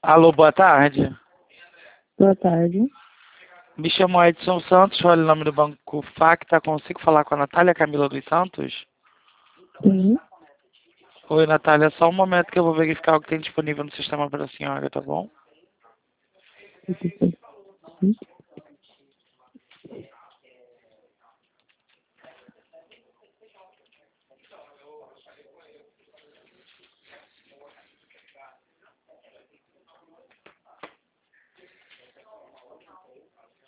Alô, boa tarde. Boa tarde. Me chamo Edson Santos, olha o nome do Banco Facta. Consigo falar com a Natália Camila dos Santos? Sim. Oi, Natália, só um momento que eu vou verificar o que tem disponível no sistema para a senhora, tá bom? Sim.